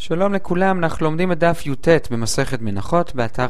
שלום לכולם, אנחנו לומדים את דף י"ט במסכת מנחות באתר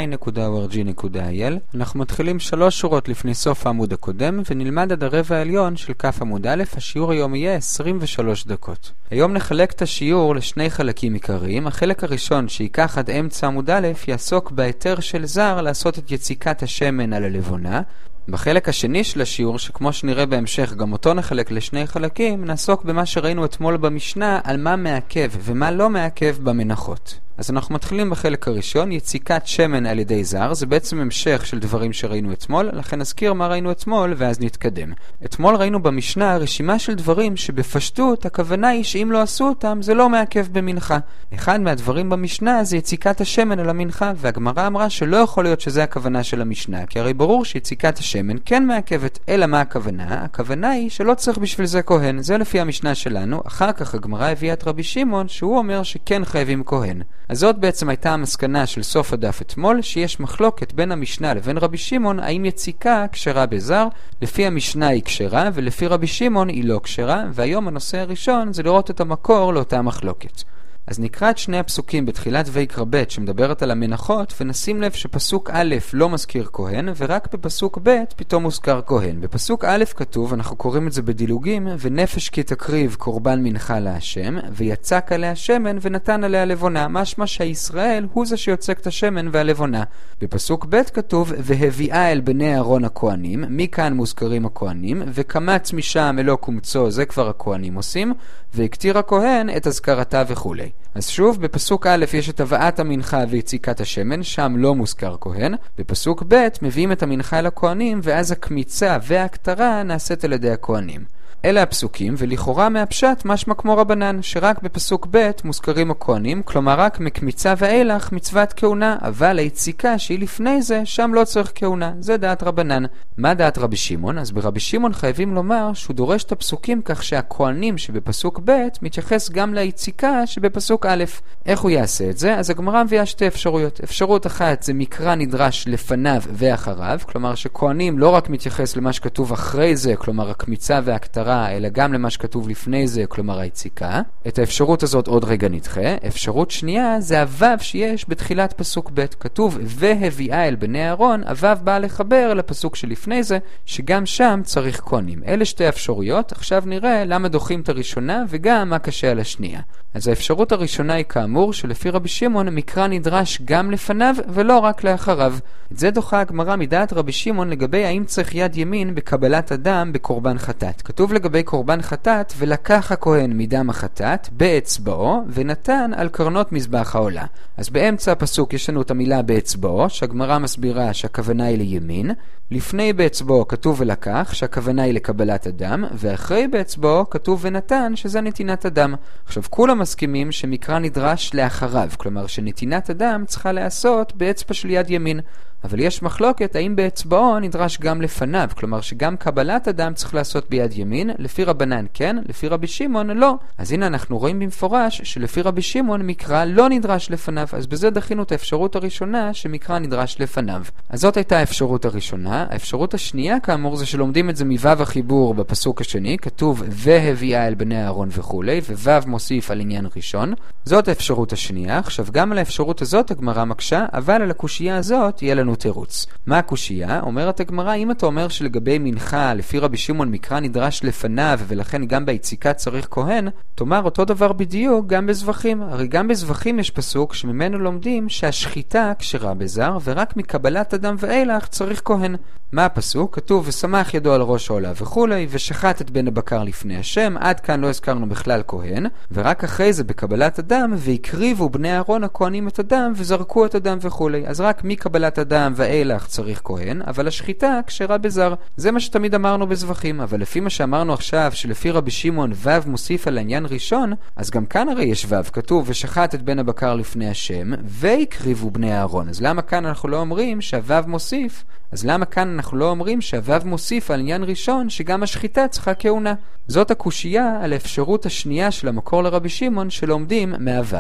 sinai.org.il. אנחנו מתחילים 3 שורות לפני סוף העמוד הקודם ונלמד עד הרבע העליון של כף עמוד א'. השיעור היום יהיה 23 דקות. היום נחלק את השיעור לשני חלקים עיקריים. החלק הראשון שייקח עד אמצע עמוד א' יעסוק בהיתר של זר לעשות את יציקת השמן על הלבונה. בחלק השני של השיעור, שכמו שנראה בהמשך גם אותו נחלק לשני חלקים, נעסוק במה שראינו אתמול במשנה על מה מעכב ומה לא מעכב במנחות. אז אנחנו מתחילים בחלק הראשון, יציקת שמן על ידי זר. זה בעצם המשך של דברים שראינו אתמול, לכן נזכיר מה ראינו אתמול ואז נתקדם. אתמול ראינו במשנה רשימה של דברים שבפשטות הכוונה היא שאם לא עשו אותם זה לא מעכב במנחה. אחד מהדברים במשנה זה יציקת השמן על המנחה, והגמרא אמרה שלא יכול להיות שזה הכוונה של המשנה, כי הרי ברור שיציקת השמן כן מעכבת. אלא מה הכוונה? הכוונה היא שלא צריך בשביל זה כהן. זה לפי המשנה שלנו. אחר כך הגמרא הביאה את רבי שמעון שהוא אומר שכן חייבים כהן. אז זאת בעצם הייתה המסקנה של סוף הדף אתמול, שיש מחלוקת בין המשנה לבין רבי שמעון האם יציקה כשרה בזר. לפי המשנה היא כשרה ולפי רבי שמעון היא לא כשרה, והיום הנושא הראשון זה לראות את המקור לאותה מחלוקת. אז נקרא את שני הפסוקים בתחילת ויקרא ב' שמדברת על המנחות, ונשים לב שפסוק א' לא מזכיר כהן, ורק בפסוק ב' פתאום מוזכר כהן. בפסוק א' כתוב, אנחנו קוראים את זה בדילוגים, ונפש כי תקריב קורבן מנחה להשם, ויצק עליה שמן ונתן עליה לבונה. משמע שהישראל הוא זה שיוצק את השמן והלבונה. בפסוק ב' כתוב, והביאה אל בני אהרון הכהנים, מכאן מוזכרים הכהנים, וקמץ משם אלו קומצו, זה כבר הכהנים עושים, והקטיר הכהן את הזכרתה וכו'. אז שוב, בפסוק א' יש את הבאת המנחה ויציקת השמן, שם לא מוזכר כהן. בפסוק ב' מביאים את המנחה אל הכהנים, ואז הקמיצה וההקטרה נעשית על ידי הכהנים. אלה הפסוקים, ולכאורה מהפשט משמע כמו רבנן, שרק בפסוק ב' מוזכרים הכהנים, כלומר רק מקמיצה ואילך מצוות כהונה, אבל היציקה שהיא לפני זה, שם לא צריך כהונה. זה דעת רבנן. מה דעת רבי שמעון? אז ברבי שמעון חייבים לומר שהוא דורש את הפסוקים כך שהכהנים שבפסוק ב' מתייחס גם ליציקה שבפסוק א'. איך הוא יעשה את זה? אז הגמרא מביאה שתי אפשרויות. אפשרות אחת זה מקרא נדרש לפניו ואחריו, כלומר שכהנים לא רק מתייחס למה שכתוב אחרי זה, כלומר הקמיצה וההקטרה, אלא גם למה שכתוב לפני זה, כלומר היציקה. את האפשרות הזאת עוד רגע נדחה. אפשרות שנייה זה הוו שיש בתחילת פסוק ב'. כתוב והביאה אל בני אהרון, הוו בא לחבר לפסוק שלפני זה, שגם שם צריך כהנים. אלה שתי אפשרויות. עכשיו נראה למה דוחים את הראשונה וגם מה קשה על השנייה. אז האפשרות הראשונה היא כאמור שלפי רבי שמעון מקרא נדרש גם לפניו ולא רק לאחריו. את זה דוחה הגמרא מדעת רבי שמעון לגבי האם צריך יד ימין בקבלת הדם בקורבן חטאת. כתוב לגבי קורבן חטאת, ולקח הכהן מדם החטאת באצבעו ונתן על קרנות מזבח העולה. אז באמצע הפסוק יש לנו את המילה באצבעו, שהגמרא מסבירה שהכוונה היא לימין. לפני באצבעו כתוב ולקח, שהכוונה היא לקבלת הדם, ואחרי באצבעו כתוב ונתן, שזה נתינת הדם. עכשיו כולם מסכימים שמקרא נדרש לאחריו, כלומר שנתינת הדם צריכה לעשות באצבע של יד ימין. אבל יש מחלוקת האם באצבעו נדרש גם לפניו, כלומר שגם קבלת הדם צריך לעשות ביד ימין. לפי רבנן כן, לפי רבי שמעון לא. אז הנה אנחנו רואים במפורש שלפי רבי שמעון מקרא לא נדרש לפניו, אז בזה דחינו את האפשרות הראשונה שמקרא נדרש לפניו. אז זאת הייתה האפשרות הראשונה. האפשרות השנייה כאמור זה שלומדים את זה מוו החיבור בפסוק השני, כתוב והביאה אל בני אהרון וכו', ווו מוסיף על עניין ראשון. זאת האפשרות השנייה. עכשיו גם על האפשרות הזאת הגמרא מקשה, אבל על הקושייה הזאת יהיה לנו תירוץ. מה הקושייה? אומרת הגמרא, אם אתה אומר שלגבי מנחה לפי רבי שמעון מקרא נדרש לפניו ולכן גם ביציקה צריך כהן, תאמר אותו דבר בדיוק גם בזבחים. הרי גם בזבחים יש פסוק שממנו לומדים שהשחיטה כשרה בזר ורק מקבלת הדם ואילך צריך כהן. מה הפסוק? כתוב ושמח ידו על ראש העולה וכו', ושחט את בן הבקר לפני השם. עד כאן לא הזכרנו בכלל כהן, ורק אחרי זה בקבלת הדם והקריבו בני אהרון הכהנים את הדם וזרקו את הדם וכו'. אז רק מקבלת הדם ואילך צריך כהן, אבל השחיטה כשרה בזר. זה מה שתמיד אמרנו בזבחים. אבל לפי מה שאמרנו עכשיו שלפי רבי שמעון וו מוסיף על העניין ראשון, אז גם כאן הרי יש וו, כתוב ושחט את בן הבקר לפני השם והקריבו בני אהרון. אז למה כאן אנחנו לא אומרים שהוו מוסיף? אז למה כאן אנחנו לא אומרים שהוו מוסיף על עניין ראשון שגם השחיטה צריכה כהונה? זאת הקושייה על האפשרות השנייה של המקור לרבי שמעון שלומדים מהוו.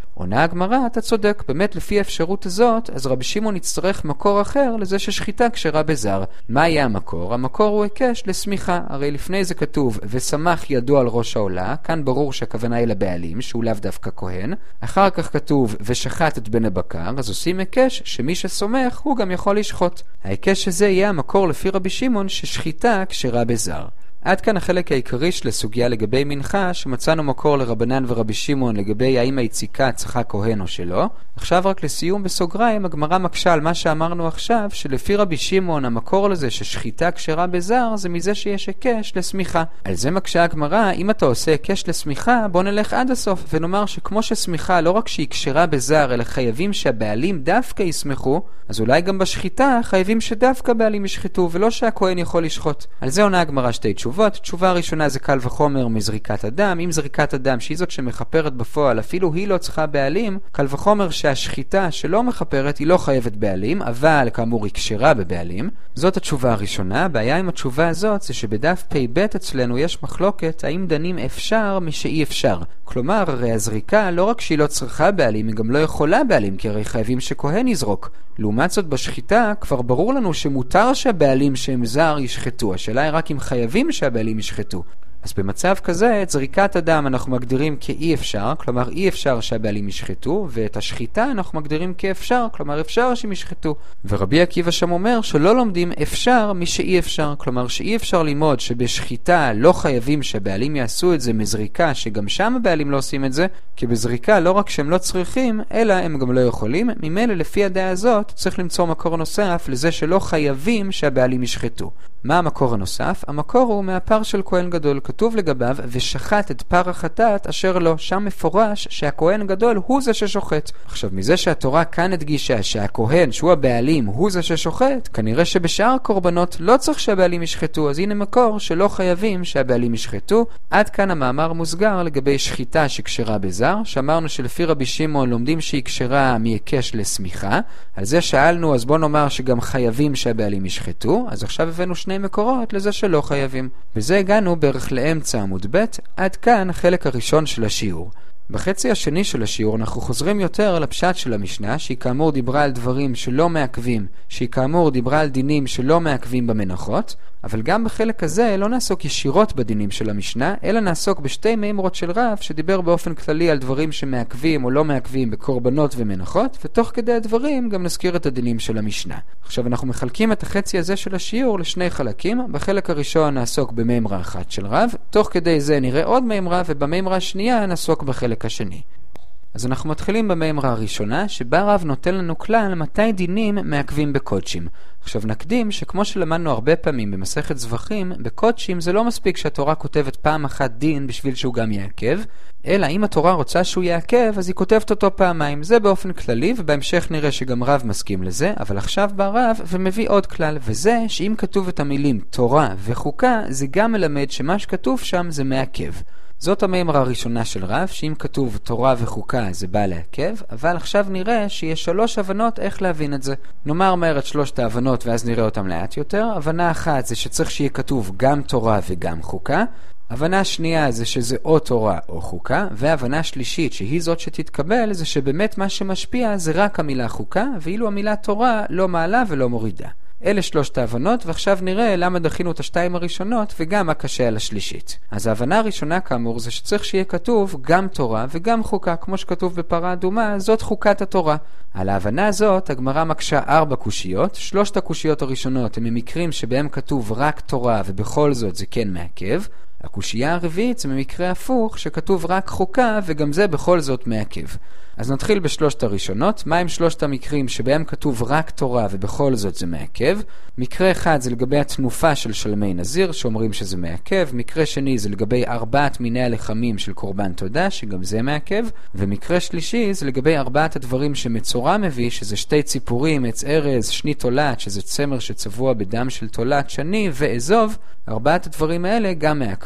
עונה הגמרא, אתה צודק, באמת לפי האפשרות הזאת, אז רבי שמעון יצטרך מקור אחר לזה ששחיטה כשרה בזר. מה יהיה המקור? המקור הוא היקש לסמיכה. הרי לפני זה כתוב, וסמך ידו על ראש העולה, כאן ברור שהכוונה היא לבעלים, שהוא לאו דווקא כהן. אחר כך כתוב, ושחט את בן הבקר, אז עושים היקש שמי שסומך הוא גם יכול לשחוט. ההיקש הזה יהיה המקור לפי רבי שמעון ששחיטה כשרה בזר. עד כאן החלק העיקרי של הסוגיה לגבי מנחה, שמצאנו מקור לרבנן ורבי שמעון לגבי האם היציקה צריכה כהן או שלא. עכשיו רק לסיום בסוגריים, הגמרא מקשה על מה שאמרנו עכשיו, שלפי רבי שמעון המקור לזה ששחיטה כשרה בזר זה מזה שיש היקש לסמיכה. על זה מקשה הגמרא, אם אתה עושה היקש לסמיכה, בוא נלך עד הסוף ונאמר שכמו שסמיכה לא רק שהיא כשרה בזר, אלא חייבים שהבעלים דווקא יסמכו, אז אולי גם בשחיטה חייבים שדווקא בעלים ישחטו ולא שהכהן יכול לשחוט. על זה עונה הגמרא שתי תשובות. תשובה הראשונה זה קל וחומר מזריקת הדם. אם זריקת הדם שהיא זאת שמחפרת בפועל, אפילו היא לא צריכה בעלים, קל וחומר שהשחיטה שלא מחפרת היא לא חייבת בעלים, אבל כאמור היא כשרה בבעלים. זאת התשובה הראשונה. הבעיה עם התשובה הזאת זה שבדף פ"ב אצלנו יש מחלוקת האם דנים אפשר משאי אפשר. כלומר, הרי הזריקה לא רק שהיא לא צריכה בעלים, היא גם לא יכולה בעלים, כי הרי חייבים שכהן יזרוק. לעומת זאת בשחיטה כבר ברור לנו שמותר שהבעלים שהם זר ישחטו. השאלה היא רק אם חייבים שהבעלים ישחטו. אז במצב כזה, את זריקת הדם אנחנו מגדירים כאי אפשר, כלומר אי אפשר שהבעלים ישחטו, ואת השחיטה אנחנו מגדירים כאפשר, כלומר אפשר שהם ישחטו. ורבי עקיבא שם אומר שלא לומדים אפשר משאי אפשר, כלומר שאי אפשר ללמוד שבשחיטה לא חייבים שהבעלים יעשו את זה מזריקה, שגם שם הבעלים לא עושים את זה, כי בזריקה לא רק שהם לא צריכים, אלא הם גם לא יכולים. ממילא לפי הדעה הזאת צריך למצוא מקור נוסף לזה שלא חייבים שהבעלים ישחטו. מה המקור הנוסף? המקור הוא מהפר של כהן גדול. כתוב לגביו, ושחט את פר החטאת אשר לו. שם מפורש שהכהן גדול הוא זה ששוחט. עכשיו, מזה שהתורה כאן הדגישה שהכהן, שהוא הבעלים, הוא זה ששוחט, כנראה שבשאר הקורבנות לא צריך שהבעלים ישחטו. אז הנה מקור שלא חייבים שהבעלים ישחטו. עד כאן המאמר מוסגר לגבי שחיטה שקשרה בזר, שאמרנו שלפי רבי שמעון לומדים שהיא קשרה מהיקש לסמיכה. על זה שאלנו, אז בוא נאמר שגם חייבים שהבעלים ישחטו. אז עכשיו הבאנו שני מקורות לזה שלא חייבים. בזה הגענו בערך לאמצע עמוד ב'. עד כאן החלק הראשון של השיעור. בחצי השני של השיעור אנחנו חוזרים יותר לפשט של המשנה, שהיא כאמור דיברה על דברים שלא מעכבים, שהיא כאמור דיברה על דינים שלא מעכבים במנחות, אבל גם בחלק הזה לא נעסוק ישירות בדינים של המשנה, אלא נעסוק בשתי מימרות של רב שדיבר באופן כללי על דברים שמעכבים או לא מעכבים בקורבנות ומנחות, ותוך כדי הדברים גם נזכיר את הדינים של המשנה. עכשיו אנחנו מחלקים את החצי הזה של השיעור לשני חלקים. בחלק הראשון נעסוק במימרה אחת של רב, תוך כדי זה נראה עוד מימרה, ובמימרה השנייה נעסוק בחלק השני. אז אנחנו מתחילים במימרה הראשונה, שבה רב נותן לנו כלל מתי דינים מעכבים בקודשים. עכשיו נקדים שכמו שלמדנו הרבה פעמים במסכת זבחים, בקודשים זה לא מספיק שהתורה כותבת פעם אחת דין בשביל שהוא גם יעכב, אלא אם התורה רוצה שהוא יעכב, אז היא כותבת אותו פעמיים. זה באופן כללי, ובהמשך נראה שגם רב מסכים לזה, אבל עכשיו בא רב ומביא עוד כלל, וזה שאם כתוב את המילים תורה וחוקה, זה גם מלמד שמה שכתוב שם זה מעכב. זאת המימרה הראשונה של רב, שאם כתוב תורה וחוקה זה בא לעכב, אבל עכשיו נראה שיש 3 הבנות איך להבין את זה. נאמר מהר את 3 ההבנות ואז נראה אותם לאט יותר. הבנה אחת זה שצריך שיהיה כתוב גם תורה וגם חוקה. הבנה שנייה זה שזה או תורה או חוקה, והבנה שלישית שהיא זאת שתתקבל זה שבאמת מה שמשפיע זה רק המילה חוקה, ואילו המילה תורה לא מעלה ולא מורידה. אלה 3 ההבנות, ועכשיו נראה למה דחינו את 2 הראשונות וגם מה קשה על השלישית. אז ההבנה הראשונה כאמור זה שצריך שיהיה כתוב גם תורה וגם חוקה, כמו שכתוב בפרה אדומה, זאת חוקת התורה. על ההבנה הזאת הגמרא מקשה 4 קושיות. 3 הקושיות הראשונות הם ממקרים שבהם כתוב רק תורה ובכל זאת זה כן מעכב. הקושייה הרביעית זה ממקרה הפוך שכתוב רק חוקה וגם זה בכל זאת מעכב. אז נתחיל ב3 הראשונות. מה עם 3 המקרים שבהם כתוב רק תורה ובכל זאת זה מעכב? מקרה אחד זה לגבי התנופה של שלמי נזיר שאומרים שזה מעכב. מקרה שני זה לגבי 4 מיני הלחמים של קורבן תודה שגם זה מעכב. ומקרה שלישי זה לגבי 4 הדברים שמצורע מביא, שזה 2 ציפורים, עץ ארז, שני תולת שזה צמר שצבוע בדם של תולת, שני ואזוב. 4 הדברים האלה גם מעכבים.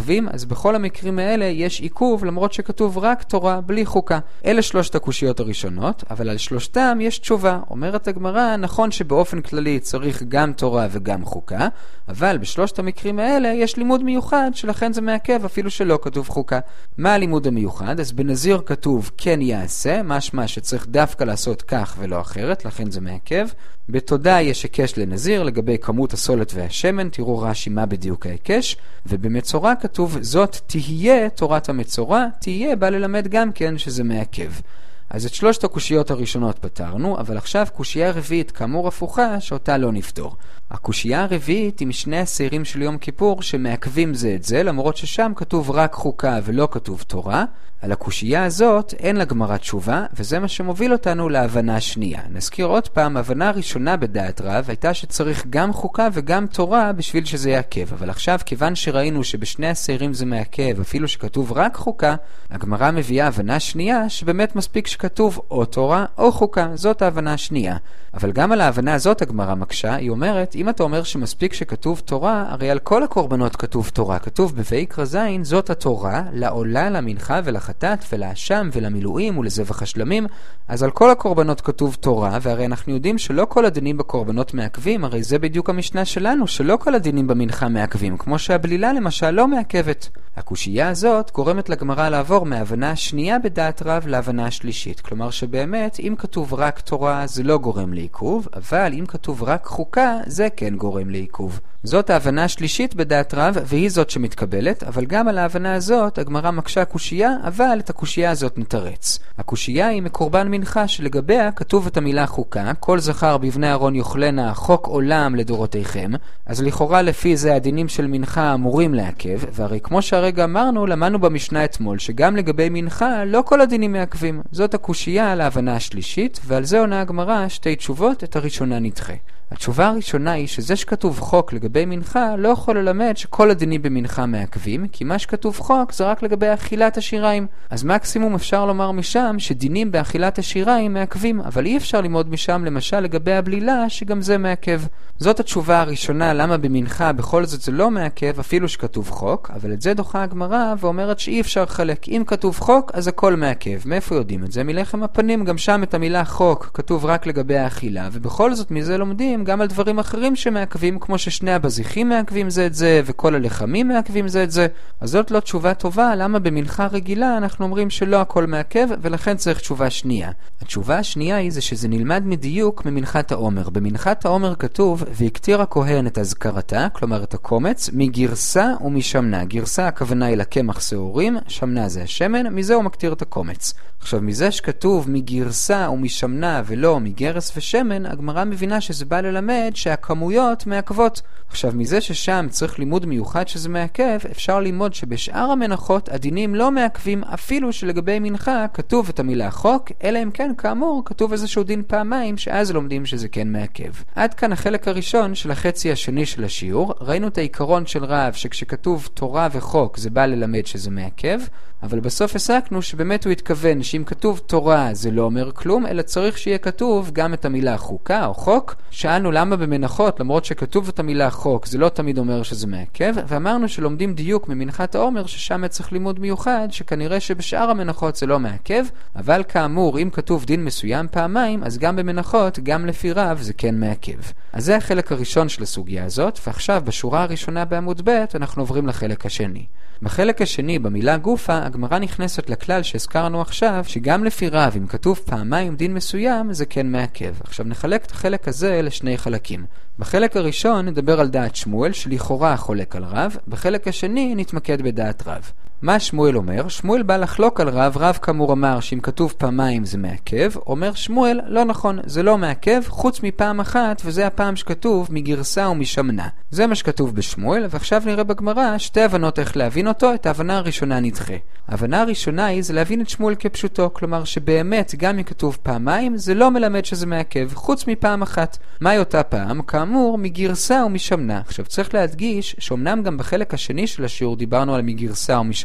מעכבים, אז בכל המקרים האלה יש עיכוב, למרות שכתוב רק תורה בלי חוקה. אלה שלושת הקושיות הראשונות, אבל על שלושתם יש תשובה. אומרת הגמרא, נכון שבאופן כללי צריך גם תורה וגם חוקה, אבל בשלושת המקרים האלה יש לימוד מיוחד, שלכן זה מעכב אפילו שלא כתוב חוקה. מה הלימוד המיוחד? אז בנזיר כתוב כן יעשה, משמע שצריך דווקא לעשות כך ולא אחרת, לכן זה מעכב. בתודה יש היקש לנזיר לגבי כמות הסולת והשמן, תראו רש"י מה בדיוק ההיקש. ובמצורע כתוב זאת תהיה תורת המצורע, תהיה בא ללמד גם כן שזה מעכב. אז את שלושת הקושיות הראשונות פתרנו, אבל עכשיו קושייה רביעית כאמור הפוכה שאותה לא נפתור. הקושייה הרביעית היא משני הסעירים של יום כיפור שמעכבים זה את זה, למרות ששם כתוב רק חוקה ולא כתוב תורה. על הקושייה הזאת אין לגמרא תשובה, וזה מה שמוביל אותנו להבנה השנייה. נזכיר עוד פעם, ההבנה הראשונה בדעת רב הייתה שצריך גם חוקה וגם תורה בשביל שזה יעכב. אבל עכשיו, כיוון שראינו שבשני הסעירים זה מעכב, אפילו שכתוב רק חוקה, הגמרא מביאה הבנה שנייה שבאמת מספיק שכתוב או תורה או חוקה. זאת ההבנה השנייה. אבל גם על ההבנה הזאת הגמרא מקשה, היא אומרת, אם אתה אומר שמספיק שכתוב תורה, הרי על כל הקורבנות כתוב תורה. כתוב בויקרא ז' זאת התורה, לעולה, למנחה ולחטאת ולאשם ולמילואים ולזבח השלמים. אז על כל הקורבנות כתוב תורה, והרי אנחנו יודעים שלא כל הדינים בקורבנות מעכבים, הרי זה בדיוק המשנה שלנו, שלא כל הדינים במנחה מעכבים, כמו שהבלילה למשל לא מעכבת. הקושייה הזאת גורמת לגמרא לעבור מההבנה השנייה בדעת רב להבנה השלישית. כלומר שבאמת, אם כתוב רק תורה זה לא גורם לעיכוב, אבל אם כתוב רק חוקה זה כן גורם לעיכוב. זאת ההבנה השלישית בדעת רב, והיא זאת שמתקבלת, אבל גם על ההבנה הזאת הגמרא מקשה קושייה, אבל את הקושייה הזאת נתרץ. הקושייה היא מקורבן מנחה שלגביה כתוב את המילה חוקה, כל זכר בבני אהרון יאכלנה חוק עולם לדורותיכם, אז לכאורה לפי זה הדינים של מנחה אמורים לעכב, והרי כמו שהרגע אמרנו, למדנו במשנה אתמול שגם לגבי מנחה לא כל הדינים מעכבים. זאת הקושייה על ההבנה השלישית, ועל זה עונה הגמרא שתי תשובות, את הראשונה נדחה. התשובה הראשונה היא שזה שכתוב חוק לגבי מנחה לא יכול ללמד שכל הדינים במנחה מעכבים, כי מה שכתוב חוק זה רק לגבי אכילת השיריים. אז מקסימום אפשר לומר משם שדינים באכילת השיריים מעכבים, אבל אי אפשר ללמוד משם למשל לגבי הבלילה שגם זה מעכב. זאת התשובה הראשונה למה במנחה בכל זאת זה לא מעכב אפילו שכתוב חוק, אבל את זה דוחה הגמרא ואומרת שאי אפשר חלק. אם כתוב חוק אז הכל מעכב. מאיפה יודעים את זה? מלחם הפנים, גם שם את המילה חוק כתוב רק לגבי האכילה, ובכל זאת מזה לומדים גם על דברים אחרים שמעכבים, כמו ששני הבזיחים מעכבים זה את זה, וכל הלחמים מעכבים זה את זה. אז זאת לא תשובה טובה, למה במנחה רגילה אנחנו אומרים שלא הכל מעכב, ולכן צריך תשובה שנייה. התשובה השנייה היא זה שזה נלמד מדיוק ממנחת העומר. במנחת העומר כתוב, והקטיר הכהן את הזכרתה, כלומר את הקומץ, מגרסה ומשמנה. גרסה הכוונה היא לקמח שעורים, שמנה זה השמן, מזה הוא מקטיר את הקומץ. עכשיו, מזה שכתוב מגרסה ומשמנה ולא מגרס ושמן, הגמרא מבינה שזה בא ללמד שהכמויות מעכבות. עכשיו, מזה ששם צריך לימוד מיוחד שזה מעכב, אפשר ללמוד שבשאר המנחות הדינים לא מעכבים אפילו שלגבי מנחה כתוב את המילה חוק, אלא אם כן כאמור כתוב איזשהו דין פעמיים שאז לומדים שזה כן מעכב. עד כאן החלק הראשון של החצי השני של השיעור. ראינו את העיקרון של רב שכשכתוב תורה וחוק זה בא ללמד שזה מעכב, אבל בסוף הסקנו שבאמת הוא התכוון שאם כתוב תורה זה לא אומר כלום, אלא צריך שיהיה כתוב גם את המילה חוקה או חוק. שאלנו למה במנחות, למרות שכתוב את המילה חוק, זה לא תמיד אומר שזה מעכב, ואמרנו שלומדים דיוק ממנחת העומר ששם צריך לימוד מיוחד, שכנראה שבשאר המנחות זה לא מעכב, אבל כאמור, אם כתוב דין מסוים פעמיים, אז גם במנחות, גם לפי רב, זה כן מעכב. אז זה החלק הראשון של הסוגיה הזאת, ועכשיו בשורה הראשונה בעמוד ב' אנחנו עוברים לחלק השני. בחלק השני, במילה גופה, הגמרא נכנסת לכלל שהזכרנו עכשיו, שגם לפי רב, אם כתוב פעמיים דין מסוים, זה כן מעכב. עכשיו נחלק את החלק הזה לשני חלקים. בחלק הראשון נדבר על דעת שמואל, שלכאורה חולק על רב. בחלק השני נתמקד בדעת רב. מה שמואל אומר? שמואל בא לחלוק על רב. רב כאמור אמר שאם כתוב פעמיים זה מעכב. אומר שמואל, לא נכון, זה לא מעכב, חוץ מפעם אחת, וזה הפעם שכתוב מגרסה ומשמנה. זה מה שכתוב בשמואל, ועכשיו נראה בגמרא שתי הבנות איך להבין אותו. את ההבנה הראשונה נדחה. ההבנה הראשונה היא זה להבין את שמואל כפשוטו, כלומר שבאמת גם אם כתוב פעמיים זה לא מלמד שזה מעכב, חוץ מפעם אחת. מהי אותה פעם? כאמור מגרסה ומשמנה. עכשיו צריך להדגיש שאומנם גם בחלק השני של השיעור דיברנו על מגרסה ומשמנה,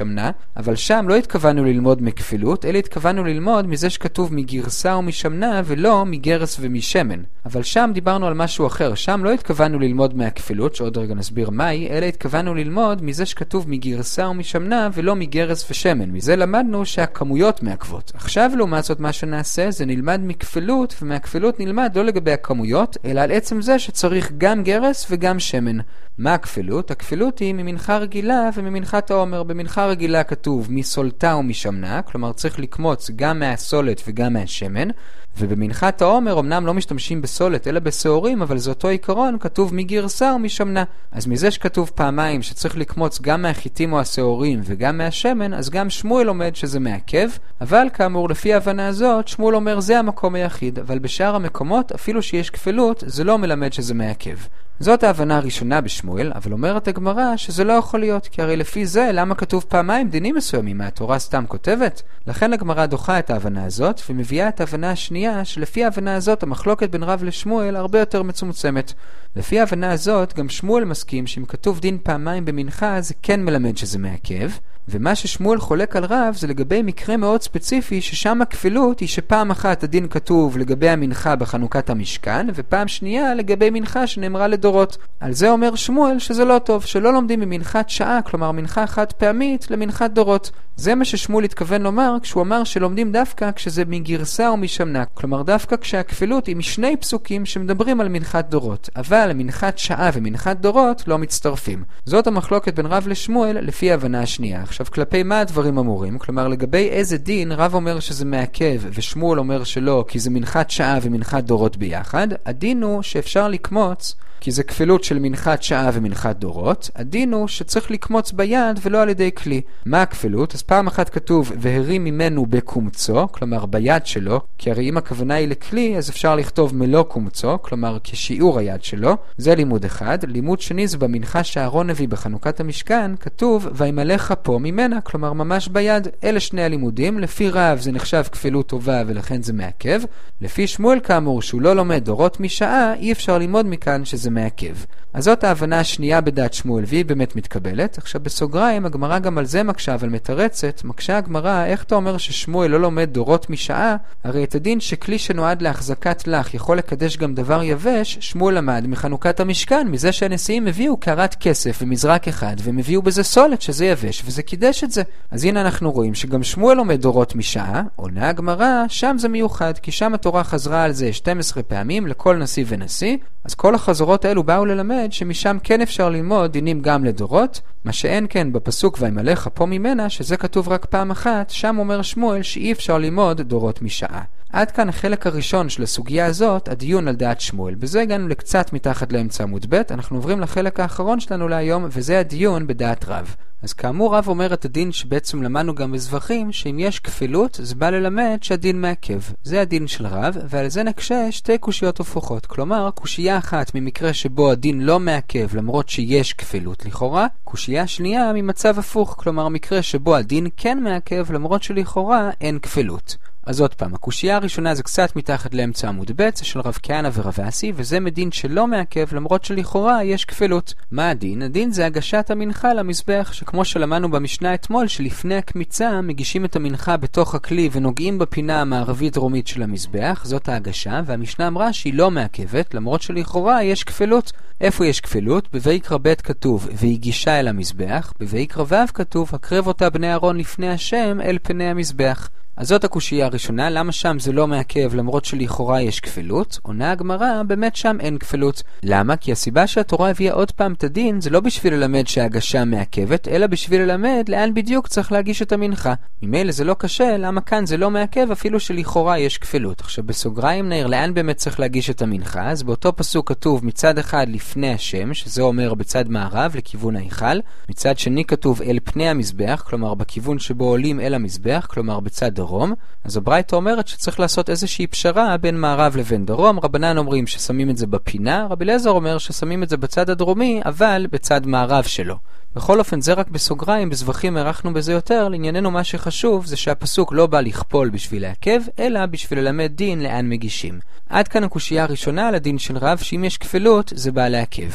משמנה, אבל שם לא התכוונו ללמוד מכפילות, אלא התכוונו ללמוד מזה שכתוב מגרסה ומשמנה ולא מגרס ומשמן. אבל שם דיברנו על משהו אחר, שם לא התכוונו ללמוד מהכפילות, שעוד רגע נסביר מהי, אלא התכוונו ללמוד מזה שכתוב מגרסה ומשמנה ולא מגרס ושמן. מזה למדנו שהכמויות מעכבות. עכשיו לעומת זאת מה שנעשה זה נלמד מכפילות, ומהכפילות נלמד לא לגבי הכמויות, אלא על עצם זה שצריך גם גרס וגם שמן. מה הכפילות? הכפילות היא ממנחה רגילה וממנחת העומר. במנחה רגילה כתוב מסולתה ומשמנה, כלומר צריך לקמוץ גם מהסולת וגם מהשמן, ובמנחת העומר אמנם לא משתמשים בסולת אלא בשעורים, אבל זה אותו עיקרון, כתוב מגרסה ומשמנה. אז מזה שכתוב פעמיים שצריך לקמוץ גם מהחיטים או השעורים וגם מהשמן, אז גם שמואל עומד שזה מעכב, אבל כאמור לפי ההבנה הזאת שמואל אומר זה המקום היחיד, אבל בשאר המקומות אפילו שיש כפילות זה לא מלמד שזה מעכב. זאת ההבנה הראשונה בשמואל, אבל אומרת הגמרא שזה לא יכול להיות, כי הרי לפי זה למה כתוב פעמיים דינים מסוימים, מהתורה סתם כותבת? לכן הגמרא דוחה את ההבנה הזאת ומביאה את ההבנה השנייה, שלפי ההבנה הזאת המחלוקת בין רב לשמואל הרבה יותר מצומצמת. לפי ההבנה הזאת גם שמואל מסכים שאם כתוב דין פעמיים במנחה זה כן מלמד שזה מעכב, ומה ששמואל חולק על רב זה לגבי מקרה מאוד ספציפי ששם הכפילות היא שפעם אחת הדין כתוב לגבי המנחה בחנוכת המשכן, ופעם שנייה לגבי מנחה שנאמרה לדורות. על זה אומר שמואל שזה לא טוב, שלא לומדים ממנחת שעה, כלומר מנחה חד פעמית, למנחת דורות. זה מה ששמואל התכוון לומר כשהוא אמר שלומדים דווקא כשזה מגרסה או משמנה, כלומר דווקא כשהכפילות היא משני פסוקים שמדברים על מנחת דורות, אבל מנחת שעה ומנחת דורות לא מצטרפים. זאת המחלוקת בין רב לשמואל לפי ההבנה השנייה. עכשיו כלפי מה הדברים אמורים? כלומר לגבי איזה דין רב אומר שזה מעכב ושמואל אומר שלא כי זה מנחת שעה ומנחת דורות ביחד, הדין הוא שאפשר לקמוץ כי זה כפילות של מנחת שעה ומנחת דורות, הדין הוא שצריך לקמוץ ביד ולא על ידי כלי. מה הכפילות? אז פעם אחת כתוב והרים ממנו בקומצו, כלומר ביד שלו, כי הרי אם הכוונה היא לכלי אז אפשר לכתוב מלוא קומצו, כלומר כשיעור היד שלו. זה לימוד אחד. לימוד שני זה במנחה שאהרון הביא בחנוכת המשכן, כתוב וימלא כפו ממנה, כלומר ממש ביד. אלה שני הלימודים. לפי רב זה נחשב כפילות טובה ולכן זה מעכב. לפי שמואל כאמור שהוא לא לומד דורות משעה, אי אפשר ללמוד מכאן שזה מעכב. אז זאת ההבנה השנייה בדעת שמואל, והיא באמת מתקבלת. עכשיו בסוגריים, הגמרא גם על זה מקשה, אבל מתרצת. מקשה הגמרא, איך אתה אומר ששמואל לא לומד דורות משעה? הרי את הדין שכלי שנועד להחזקת לך יכול לקדש גם דבר יבש, שמואל למד מחנוכת המשכן, מזה שהנשיאים הביאו קערת כסף ומזרק אחד, והם הביאו בזה סולת שזה יבש, וזה קידש את זה. אז הנה אנחנו רואים שגם שמואל לומד דורות משעה. עונה הגמרא, שם זה מיוחד, כי שם התורה חזרה על זה 12 פעמים לכל נשיא ונשיא, אז כל החזרות האלו באו ללמד שמשם כן אפשר ללמוד דינים גם לדורות, מה שאין כן בפסוק וימלא כפו ממנה, שזה כתוב רק פעם אחת, שם אומר שמואל שאי אפשר ללמוד דורות משעה. עד כאן החלק הראשון של הסוגיה הזאת, הדיון על דעת שמואל. בזה הגענו לקצת מתחת לאמצע עמוד ב', אנחנו עוברים לחלק האחרון שלנו להיום, וזה הדיון בדעת רב. אז כאמור רב אומר את הדין שבעצם למדנו גם בזבחים, שאם יש כפילות זה בא ללמד שהדין מעכב. זה הדין של רב, ועל זה נקשה שתי קושיות הפוכות. כלומר, קושייה אחת ממקרה שבו הדין לא מעכב למרות שיש כפילות לכאורה, קושייה שנייה ממצב הפוך, כלומר מקרה שבו הדין כן מעכב למרות שלכאורה אין כפילות. אז עוד פעם, הקושייה הראשונה זה קצת מתחת לאמצע עמוד ב', זה של רב כהנא ורב אסי, וזה מדין שלא מעכב למרות שלכאורה יש כפילות. מה הדין? הדין זה הגשת המנחה למזבח, שכמו שלמדנו במשנה אתמול, שלפני הקמיצה מגישים את המנחה בתוך הכלי ונוגעים בפינה המערבית דרומית של המזבח, זאת ההגשה, והמשנה אמרה שהיא לא מעכבת למרות שלכאורה יש כפילות. איפה יש כפילות? בויקרא ב' כתוב והגישה אל המזבח, בויקרא ו' כתוב הקרב אותה בני אהרון לפני השם אל פני המזבח. אז זאת הקושייה הראשונה, למה שם זה לא מעכב למרות שלכאורה יש כפילות? עונה הגמרא, באמת שם אין כפילות. למה? כי הסיבה שהתורה הביאה עוד פעם את הדין זה לא בשביל ללמד שההגשה מעכבת, אלא בשביל ללמד לאן בדיוק צריך להגיש את המנחה. ממילא זה לא קשה, למה כאן זה לא מעכב אפילו שלכאורה יש כפילות. עכשיו בסוגריים נעיר לאן באמת צריך להגיש את המנחה, אז באותו פסוק כתוב מצד אחד לפני השם, שזה אומר בצד מערב לכיוון ההיכל, מצד שני כתוב אל פני המזבח, כלומר בכיוון שבו עולים אל המזבח, כלומר בצד דרום. אז הברייתא אומרת שצריך לעשות איזושהי פשרה בין מערב לבין דרום. רבנן אומרים ששמים את זה בפינה, רבי אליעזר אומר ששמים את זה בצד הדרומי, אבל בצד מערב שלו. בכל אופן זה רק בסוגריים, בזבחים ערכנו בזה יותר. לענייננו מה שחשוב זה שהפסוק לא בא לכפול בשביל לעכב, אלא בשביל ללמד דין לאן מגישים. עד כאן הקושייה הראשונה על הדין של רב, שאם יש כפילות זה בא לעכב.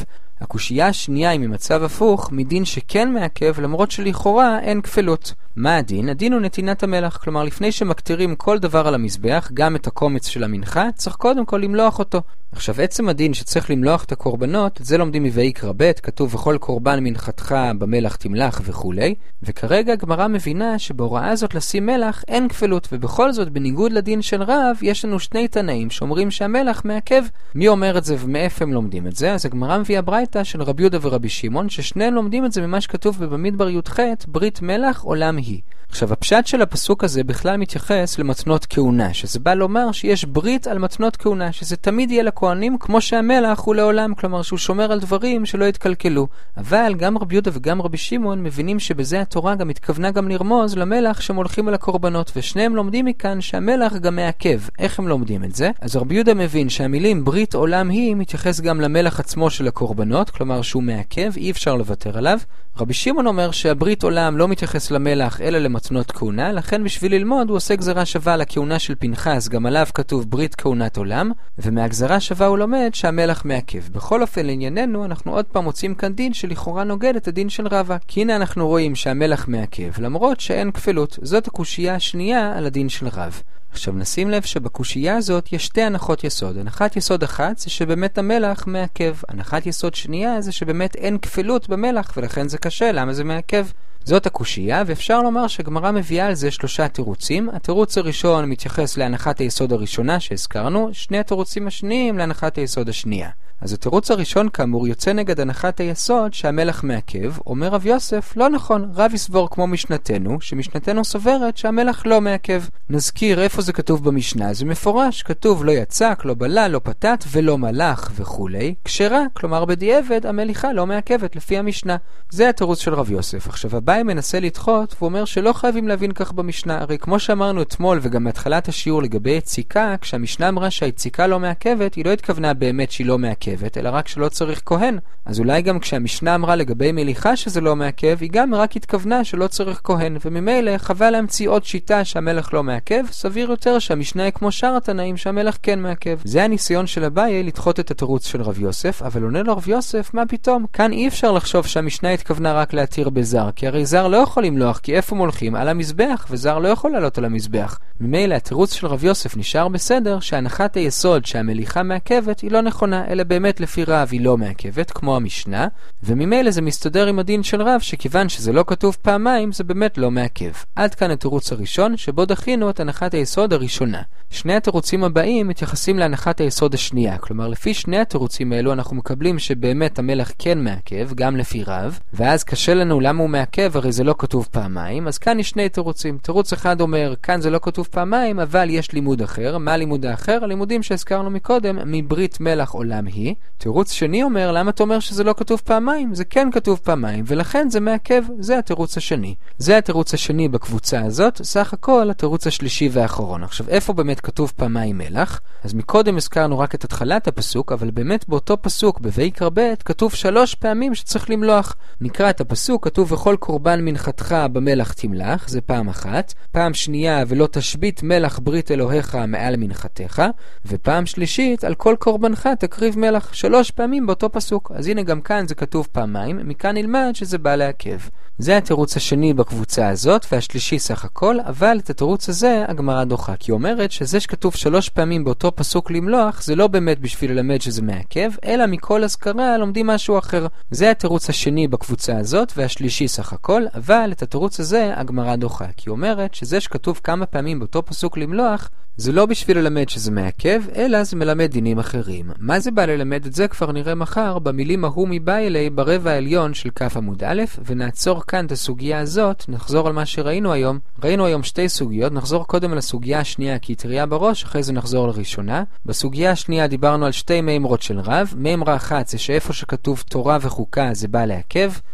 הקושייה השנייה היא ממצב הפוך, מדין שכן מעכב למרות שלכאורה אין כפלות. מה הדין? הדין הוא נתינת המלח, כלומר לפני שמקטירים כל דבר על המזבח, גם את הקומץ של המנחה, צריך קודם כל למלוח אותו. עכשיו עצם הדין שצריך למלוח את הקורבנות, את זה לומדים מויקרא ב', כתוב וכל קורבן מנחתך במלח תמלח וכו'. וכרגע הגמרא מבינה שבהוראה הזאת לשים מלח אין כפלות, ובכל זאת בניגוד לדין של רב יש לנו שני תנאים שאומרים שהמלח מעכב. מי אומר את זה ומאיפה הם לומדים את זה? אז הגמרא מביאה ברייתא של רבי יהודה ורבי שמעון, ששניהם לומדים את זה ממה שכתוב בבמדבר י"ח, ברית מלח עולם היא. עכשיו הפשט של הפסוק הזה בכלל מתייחס למתנות כהונה, שזה בא לומר שיש ברית על מתנות כהונה, שזה תמיד יהיה לכהנים כמו שהמלח הוא לעולם, כלומר שהוא שומר על דברים שלא יתקלקלו. אבל גם רבי יהודה וגם רבי שמעון מבינים שבזה התורה גם התכוונה גם לרמוז למלח שמולכים על הקורבנות, ושניהם לומדים מכאן שהמלח גם מעכב. איך הם לומדים את זה? אז רבי יהודה מבין שהמילים ברית עולם היא מתייחס גם למלח עצמו של הקורבנות, כלומר שהוא מעכב, אי אפשר לוותר עליו. רבי שמעון אומר שהברית עולם לא מתייחס למלח אלא למתנות כהונה, לכן בשביל ללמוד הוא עושה גזרה שווה לכהונה של פנחס, גם עליו כתוב ברית כהונת עולם, ומהגזרה שווה הוא לומד שהמלח מעכב. בכל אופן לענייננו אנחנו עוד פעם מוצאים כאן דין שלכאורה נוגד את הדין של רבא, כי הנה אנחנו רואים שהמלח מעכב למרות שאין כפלות. זאת הקושייה השנייה על הדין של רב. עכשיו נשים לב שבקושייה הזאת יש שתי הנחות יסוד. הנחת יסוד אחת זה שבאמת המלח מעכב. הנחת יסוד שנייה זה שבאמת אין כפלות במלח ולכן זה קשה. למה זה מעכב? זאת הקושייה, ואפשר לומר שגמרא מביאה על זה שלושה תירוצים. התירוץ הראשון מתייחס להנחת היסוד הראשונה שהזכרנו, שני התירוצים השניים להנחת היסוד השנייה. אז התירוץ הראשון כאמור יוצא נגד הנחת היסוד שהמלח מעכב. אומר רב יוסף, לא נכון, רב יסבור כמו משנתנו, שמשנתנו סוברת שהמלח לא מעכב. נזכיר איפה זה כתוב במשנה, זה מפורש, כתוב לא יצק, לא בלה, לא פתת ולא מלח וכו'. כשרה, כלומר בדיעבד, המליחה לא מעכבת לפי המשנה. זה התירוץ של רב יוסף. עכשיו הבאי מנסה לדחות ואומר שלא חייבים להבין כך במשנה, הרי כמו שאמרנו אתמול וגם מהתחלת השיעור לגבי יציקה, כשהמשנה אמרה שהיציקה לא מעכבת, היא לא התכוונה באמת שהיא לא מעכבת, אלא רק שלא צריך כהן. אז אולי גם כשהמשנה אמרה לגבי מליחה שזה לא מעכב, היא גם רק התכוונה שלא צריך כהן, וממילא חבל להמציא עוד שיטה שהמלח לא מעכב, סביר יותר שהמשנה היא כמו שאר התנאים שהמלח כן מעכב. זה הניסיון של אביי לדחות את התירוץ של רב יוסף, אבל עונה לו רב יוסף, מה פתאום? כאן אי אפשר לחשוב שהמשנה התכוונה רק להתיר בזר, כי הרי זר לא יכול למלוח, כי איפה מולכים? על המזבח, וזר לא יכול לעלות על המזבח. ממילא התירוץ של רב יוסף נשאר בסדר, שהנחת היסוד שהמליחה מעכבת היא לא נכונה, אלא באמת לפי רב היא לא מעכבת, כמו המשנה, וממילא זה מסתדר עם הדין של רב, שכיוון שזה לא כתוב פעמיים, זה באמת לא מעכב. עד כאן התירוץ הראשון, שבו דחינו את הנחת היסוד הראשונה. שני התירוצים הבאים מתייחסים להנחת היסוד השנייה, כלומר לפי שני התירוצים האלו אנחנו מקבלים שבאמת המלח כן מעכב, גם לפי רב, ואז קשה לנו למה הוא מעכב, הרי זה לא כתוב פעמיים. אז כאן יש שני תירוצים. תירוץ אחד אומר, כאן זה לא כתוב פעמיים, אבל יש לימוד אחר. מה הלימוד האחר? הלימודים שהזכרנו מקודם, מברית מלח עולם היא. תירוץ שני אומר, למה אתה אומר שזה לא כתוב פעמיים? זה כן כתוב פעמיים, ולכן זה מעכב. זה התירוץ השני. זה התירוץ השני בקבוצה הזאת, סך הכל התירוץ השלישי והאחרון. עכשיו, איפה באמת כתוב פעמיים מלח? אז מקודם הזכרנו רק את התחלת הפסוק, אבל באמת באותו פסוק, בויקרא ב', כתוב 3 פעמים שצריך למלוח. נקרא את הפסוק, כתוב וכל קורבן מנחתך במלח תמלח, זה פעם אחת. פעם שנייה, ולא תשבית מלח ברית אלוהיך מעל מנחתך. ופעם שלישית, על כל קורבנך תקריב מלח. 3 פעמים באותו פסוק. אז הנה גם כאן זה כתוב פעמיים, מכאן נלמד שזה בא לעכב. זה התירוץ השני בקבוצה הזאת, והשלישי סך הכל, אבל את התירוץ הזה הגמרא דוחה, כי היא אומרת שזה שכתוב 3 פעמים באותו פסוק למלוח, זה לא באמת בשביל ללמד שזה מעכב, אלא מכל הזכרה לומדים משהו אחר. זה התירוץ השני בקבוצה הזאת, והשלישי סך הכל, אבל את התירוץ הזה הגמרא דוחה, כי היא אומרת שזה שכתוב כמה פעמים באותו פסוק למלוח, זה לא בשביל ללמד שזה מעכב, אלא זה מלמד דינים אחרים. מה זה בא ללמד? את זה כבר נראה מחר במילים ההוא מבא אלי ברבע העליון של כף עמוד א', ונעצור כאן את הסוגיה הזאת, נחזור על מה שראינו היום. ראינו היום 2 סוגיות, נחזור קודם על הסוגיה השנייה כי היא טריה בראש, אחרי זה נחזור לראשונה. בסוגיה השנייה דיברנו על 2 מימרות של רב. מימרה אחת זה שאיפה שכתוב תורה וחוקה זה בא לעכב.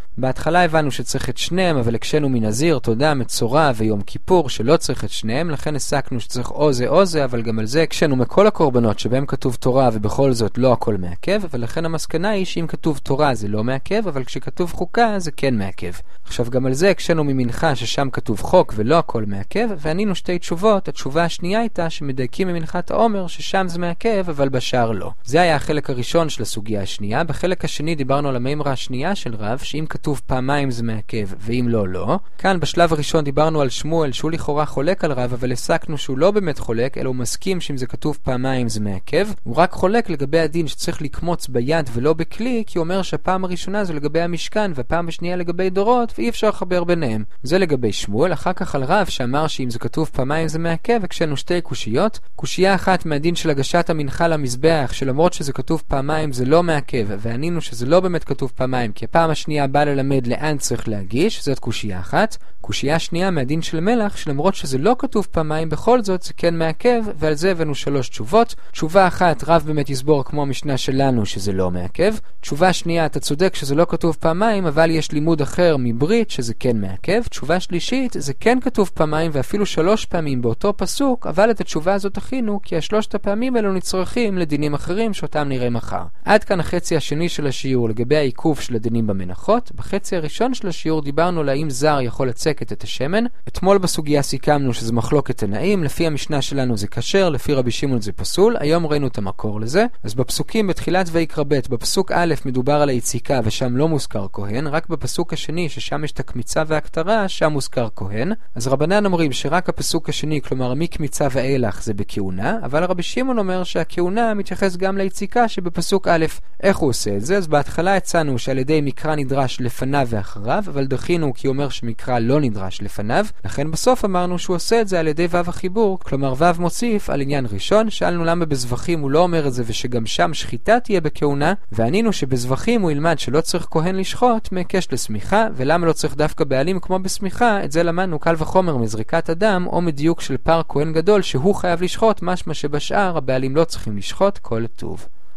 בהתחלה הבנו שצריך את שניהם, אבל הקשנו מנזיר, תודה, מצורע ויום כיפור שלא צריך את שניהם, לכן הסקנו שצריך או זה, אבל גם על זה הקשנו מכל הקורבנות שבהם כתוב תורה ובכל זאת לא הכל מעכב, ולכן המסקנה היא שאם כתוב תורה זה לא מעכב, אבל כשכתוב חוקה זה כן מעכב. עכשיו גם על זה הקשנו ממנחה ששם כתוב חוק ולא הכל מעכב, וענינו שתי תשובות. התשובה השנייה הייתה שמדייקים ממנחת העומר ששם זה מעכב, אבל בשאר לא. זה היה החלק הראשון של הסוגיה השנייה. בחלק השני דיברנו על המימרה השנייה של רב, שאם כתוב פעמיים זה מעכב ואם לא, לא. כאן בשלב הראשון דיברנו על שמואל שהוא לכאורה חולק על רב, אבל הסקנו שהוא לא באמת חולק, אלא הוא מסכים שאם זה כתוב פעמיים זה מעכב. הוא רק חולק לגבי הדין שצריך לקמוץ ביד ולא בכלי, כי הוא אומר שהפעם הראשונה זה לגבי המשכן והפעם השנייה לגבי דורות, ואי אפשר לחבר ביניהם. זה לגבי שמואל. אחר כך על רב שאמר שאם זה כתוב פעמיים זה מעכב, הקשנו שתי קושיות. קושייה אחת מהדין של הגשת המנחה למזבח, שלמרות שזה כתוב פעמיים זה לא מעכב, וענינו שזה לא באמת כתוב פעמיים, כי הפעם השנייה באה ללמד לאן צריך להגיש, זאת קושייה אחת. קושייה שנייה מהדין של מלח, שלמרות שזה לא כתוב פעמיים, בכל זאת זה כן מעכב, ועל זה הבאנו 3 תשובות. תשובה אחת, רב באמת יסבור כמו המשנה שלנו שזה לא מעכב. תשובה שנייה, אתה צודק שזה לא כתוב פעמיים, אבל יש לימוד אחר מברית שזה כן מעכב. תשובה שלישית, זה כן כתוב פעמיים ואפילו 3 פעמים באותו פסוק, אבל את התשובה הזאת הכינו, כי 3 הפעמים האלו נצרכים לדינים אחרים שאותם נראה מחר. עד כאן החצי השני של השיעור לגבי העיקוף של הדינים במנחות. בחצי הראשון של השיעור דיברנו על האם זר יכול לצקת את השמן. אתמול בסוגיה סיכמנו שזה מחלוקת תנאים, לפי המשנה שלנו זה כשר, לפי רבי שמעון זה פסול. היום ראינו את המקור לזה. אז בפסוקים בתחילת ויקרא ב', בפסוק א' מדובר על היציקה ושם לא מוזכר כהן, רק בפסוק השני ששם יש את הקמיצה והכתרה, שם מוזכר כהן. אז רבנן אומרים שרק הפסוק השני, כלומר מקמיצה ואילך זה בכהונה, אבל רבי שמעון אומר שהכהונה מתייחס גם ליציקה שבפסוק א'. איך הוא עושה את זה? אז בהתחלה הצענו שעל ידי מקרא נדרש לפניו ואחריו, אבל דחינו כי הוא אומר שמקרא לא נדרש לפניו, לכן בסוף אמרנו שהוא עושה את זה על ידי ו' החיבור, כלומר ו' מוסיף על עניין ראשון. שאלנו למה בזבחים הוא לא אומר את זה ושגם שם שחיטה תהיה בכהונה, וענינו שבזבחים הוא ילמד שלא צריך כהן לשחוט מהיקש לסמיכה, ולמה לא צריך דווקא בעלים כמו בסמיכה, את זה למדנו קל וחומר מזריקת אדם או מדיוק של פר כהן גדול שהוא חייב לשחוט, משמע שבשאר הבעלים לא צריכים לשחוט. כל טוב.